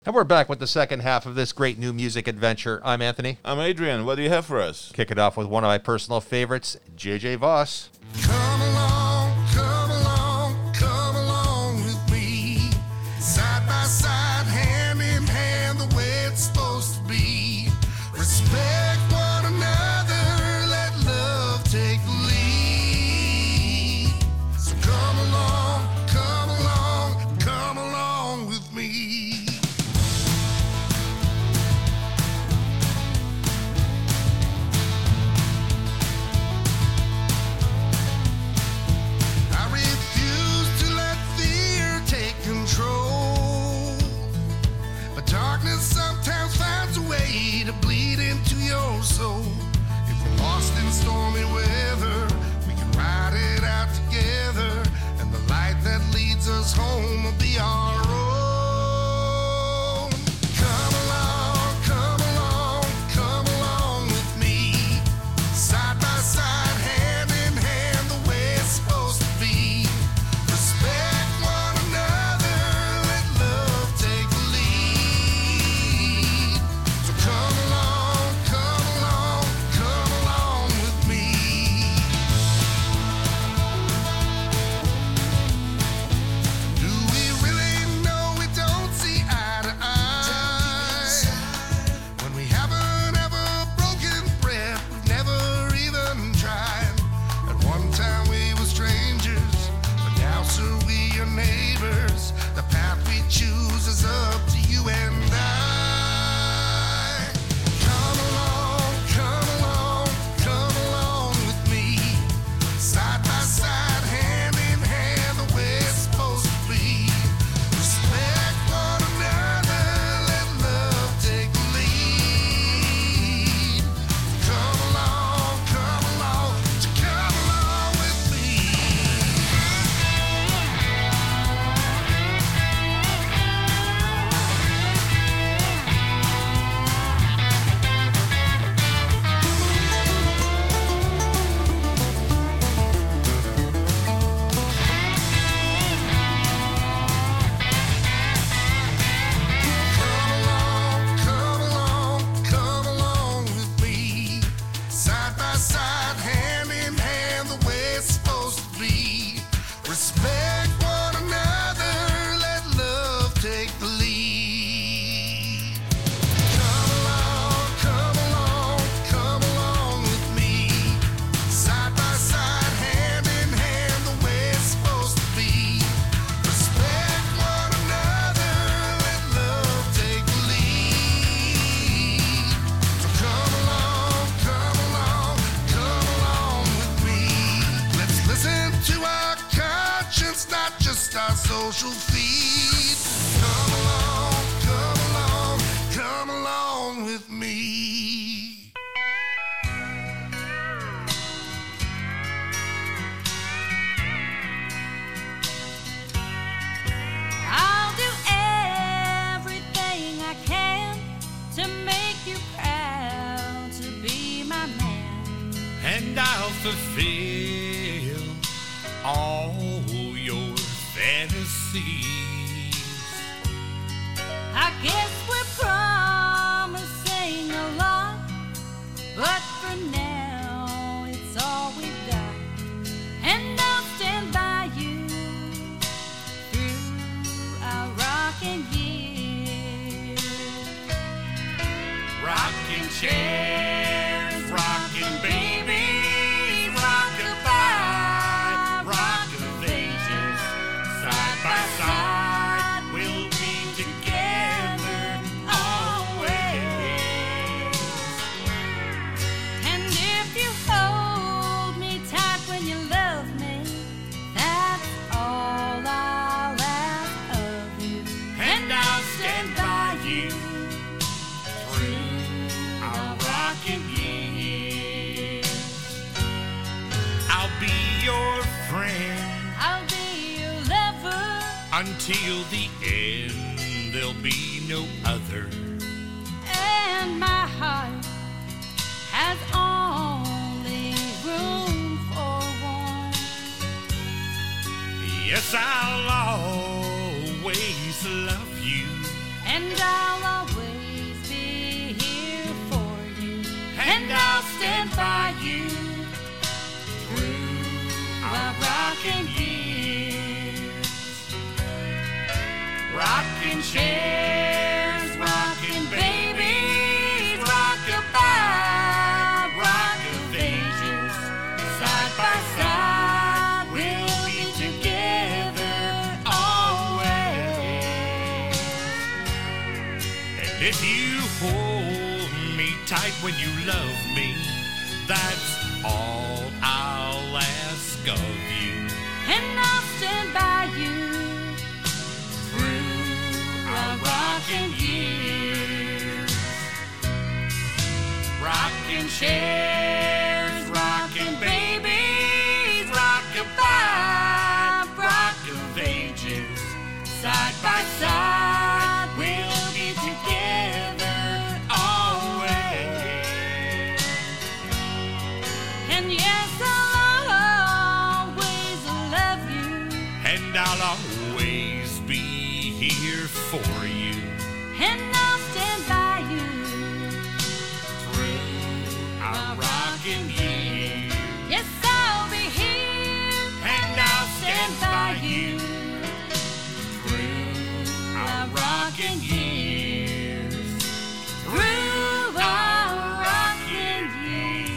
And we're back with the second half of this great new music adventure. I'm Anthony. I'm Adrian. What do you have for us? Kick it off with one of my personal favorites, J.J. Voss. Come along, come along, come along with me. Side by side, hand in hand, the way it's supposed to be. Respect one another, let love take the lead. So come along, come along, come along with me. I refuse to let fear take control. But darkness sometimes finds a way to bleed into your soul. If we're lost in stormy weather, we can ride it out together. And the light that leads us home will be our own. Come along, come along with me. Side by side, hand in hand, the way it's supposed to be. Respect one another, let love take the lead. So come along, come along, come along with me. Do we really know we don't see eye to eye? When we haven't ever broken bread, we've never even tried. At one time we were strangers, but now, sir, we are neighbors. The path we choose is up to you and I. Come along, come along, come along with me. Side by side, hand in hand, the way it's supposed to be. Respect one another, let love take the lead. Come along, come along with me. Come along with me. Side by side, hand in hand, the way it's supposed to be. Respect one another, let love take the lead. Come along with me. Side by side, hand in hand, the way it's supposed to be. Respect one another, let love take the lead. So come along with me. Let's listen to our conscience, not just our social feed. Come along with me. I'll do everything I can to make you proud to be my man. And I'll fulfill all your fantasies. I guess we're promising a lot, but for now it's all we've got. And I'll stand by you through our rocking years. Rocking chairs, rocking babies, rock-a-bye, rock of ages. Side by side, we'll be together always. And if you hold me tight when you love me, that's all I'll ask of you. And I'll stand by you through our rocking years. I'll be your friend I'll be your lover, until the end. There'll be no other. and my heart has only room for one. Yes, I'll always love you. And I rocking chairs, rocking babies, rock-a-bye, rock of ages, side by side, we'll be together always. And if you hold me tight when you love me, that's all I'll ask of you. And I'll stand by you Through our rocking years, rocking chairs, rocking babies, rock-a-bye, rock of ages, side by side, we'll be together always. and yes, I'll always love you. And I'll always be here for you And I'll stand by you. through our rocking years. Yes, I'll be here. And I'll stand by you through our rocking years. through our rocking years.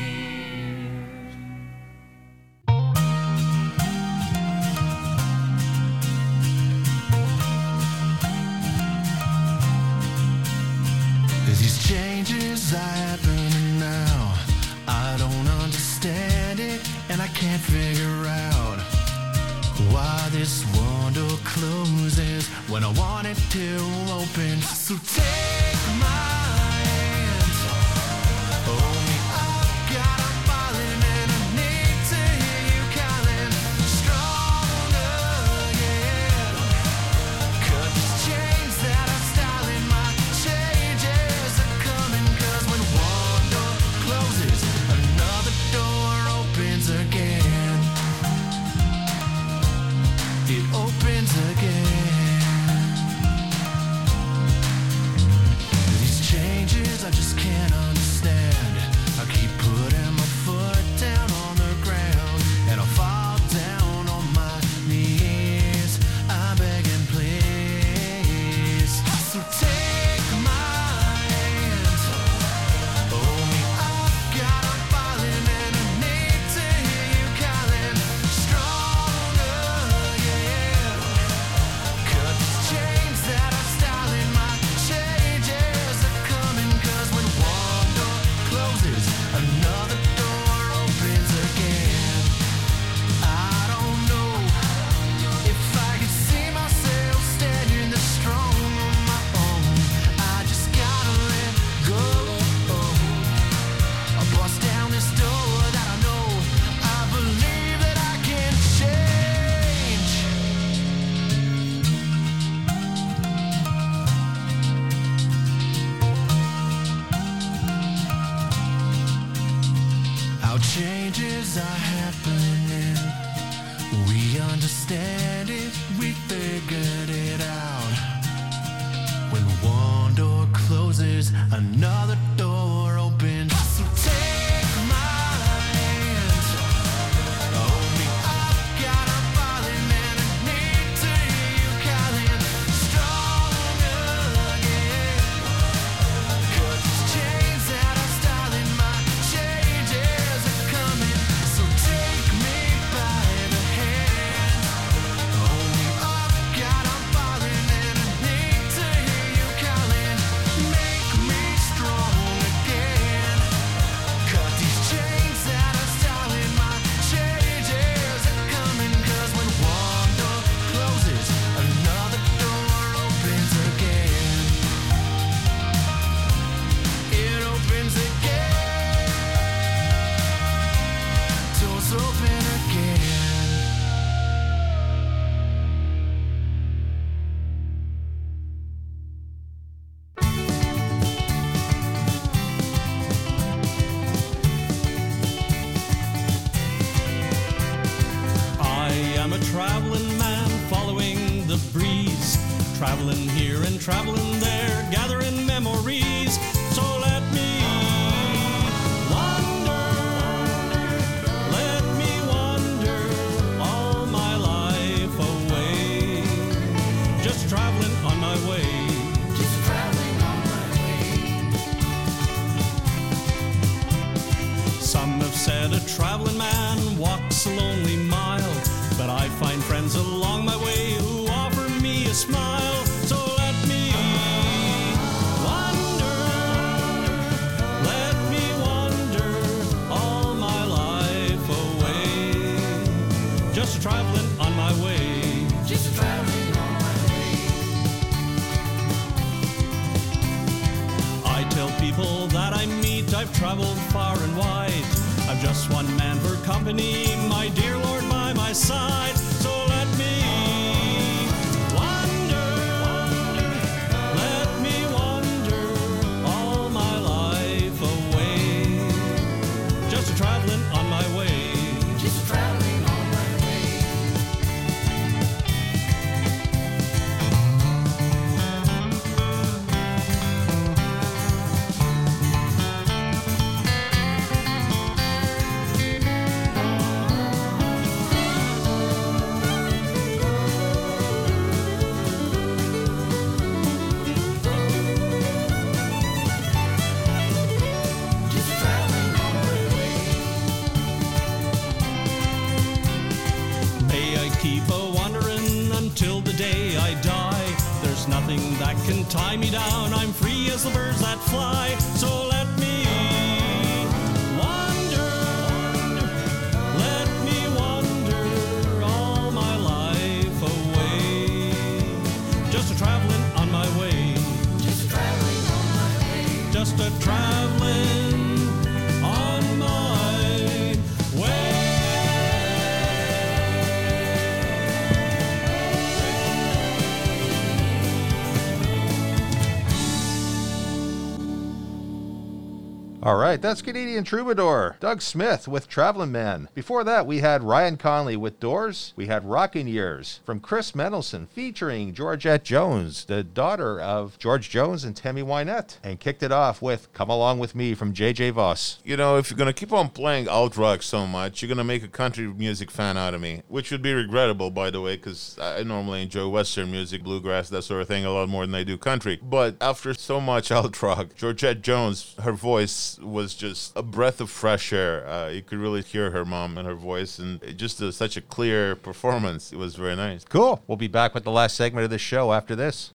These changes are happening now. I don't understand it, and I can't figure out why this one door closes when I want it to open. So take my hand, hold me up, got a falling, and I need to hear you calling stronger, yeah. Cut these chains that are styling my changes are coming. 'Cause when one door closes, another door opens again. It opens again. These changes I just can't understand. I keep putting my foot down on the ground, and I fall down on my knees. I'm begging, please. So take my hand, hold me up, got a falling, and I need to hear you calling stronger, yeah. Cut these chains that are styling my changes are coming. 'Cause when one door closes, another door opens again. I don't know if I could see myself standing this strong on my own. I just gotta let go. I bust down this door that I know. I believe that I can change. How changes are happening. We understand it, we figured it out. When one door closes, another door opens. So take my hand, hold me up, got a falling, and I need to hear you calling stronger, yeah. Cut these chains that are styling my changes are coming. So take me by the hand, hold me up, got a falling, and I need to hear you calling. Make me strong again. Cut these chains that are styling my changes are coming. 'Cause when one door closes, another door opens again. It opens again. Doors open again. I am a traveling man following the breeze, traveling here and traveling there, gathering memories. So let me wander, let me wander all my life away. Just traveling traveling man walks a lonely mile, but I find friends along my way who offer me a smile. So let me wander, let me wander all my life away, just traveling on my way, just traveling on my way. I tell people that I meet I've traveled far and wide. I'm just one man for company, my dear Lord by my side. So let me wander, let me wander all my life away, just traveling on my way, just traveling on my way. Keep a wandering until the day I die. There's nothing that can tie me down. I'm free as the birds that fly. So let me wander, let me wander all my life away, just a traveling on my way, just a traveling on my way, just a traveling on my way. All right, that's Canadian troubadour Doug Smith with Travelin' Man. Before that, we had Ryan Conley with Doors. We had Rockin' Years from Chris Mendelson featuring Georgette Jones, the daughter of George Jones and Tammy Wynette. And kicked it off with Come Along With Me from J.J. Voss. You know, if you're going to keep on playing alt rock so much, you're going to make a country music fan out of me, which would be regrettable, by the way, because I normally enjoy Western music, bluegrass, that sort of thing, a lot more than I do country. But after so much alt rock, Georgette Jones, her voice was just a breath of fresh air. You could really hear her mom and her voice, and just such a clear performance. It was very nice. Cool. We'll be back with the last segment of the show after this.